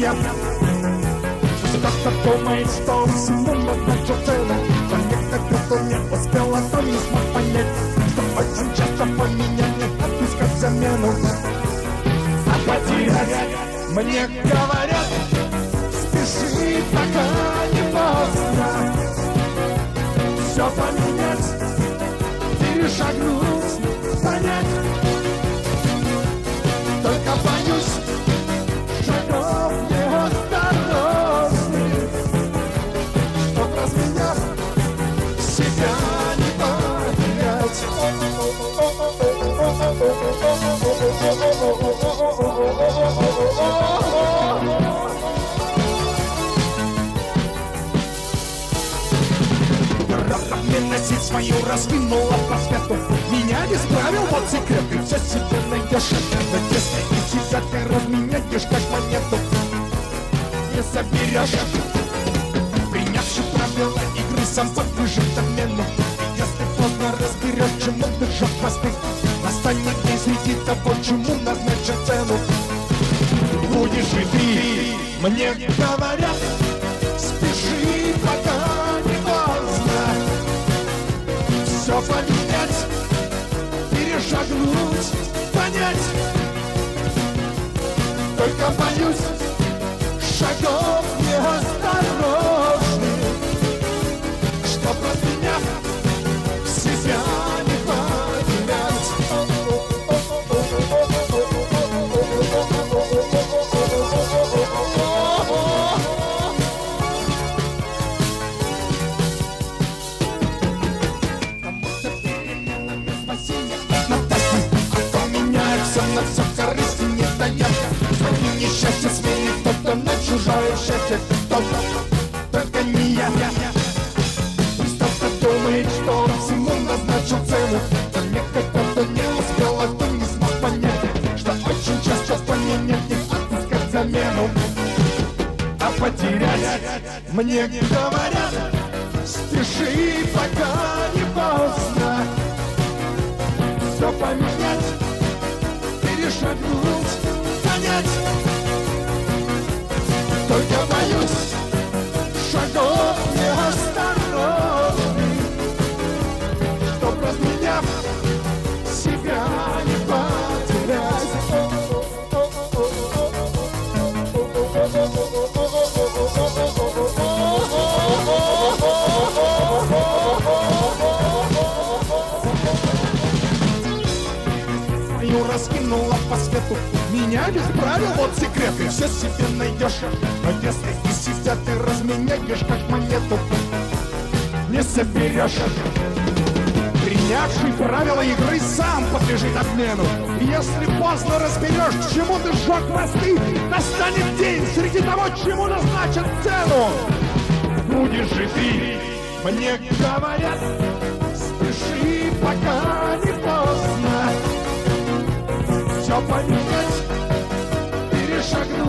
меня. Кто-то думает, что всему назначил цену, но некто, кто не успел, а то не смог понять, что очень часто поменять отпускать замену. А потерять мне говорят, спеши, пока не поздно. Все поменять, перешагнуть, понять. Только боюсь шагов неосторожных, чтоб разменяв себя не потерять. Носить свою раскинула по свету. Меня не справил, вот секрет. Ты все себе найдешь. Но если и себя ты разменяешь, как монету, не соберешь. Принявший правила игры, сам подвижет домену. И если поздно разберешь, чему держать хвосты, настанет день среди того, чему назначат цену. Будешь и ты, мне говорят, спеши, пока не поздно. Все поменять, перешагнуть, понять. Только боюсь шагов неосторожных, чтоб разменяв себя не потерять. На все корысти не дает. Свои несчастья сменит кто-то на чужое счастье. Кто-то, только не я. Пусть кто-то думает, что всему назначил цену, но некто, кто не успел, а кто не смог понять, что очень часто поменять не отпускать замену. А потерять мне говорят, спеши, пока не поздно. Все поменять, перешагнуть, понять. Только боюсь шагов неосторожных, чтоб разменяв себя не потерять. Свою раскинула по свету. Меня без правил, вот секрет. Ты все себе найдешь. Но если и себя ты разменяешь, как монету, не соберешь. Принявший правила игры сам подлежит обмену. И если поздно разберешь, к чему ты сжег мосты, настанет день среди того, чему назначат цену. Будешь же ты, мне говорят, спеши, пока не поздно. Все поменять, перешагнуть.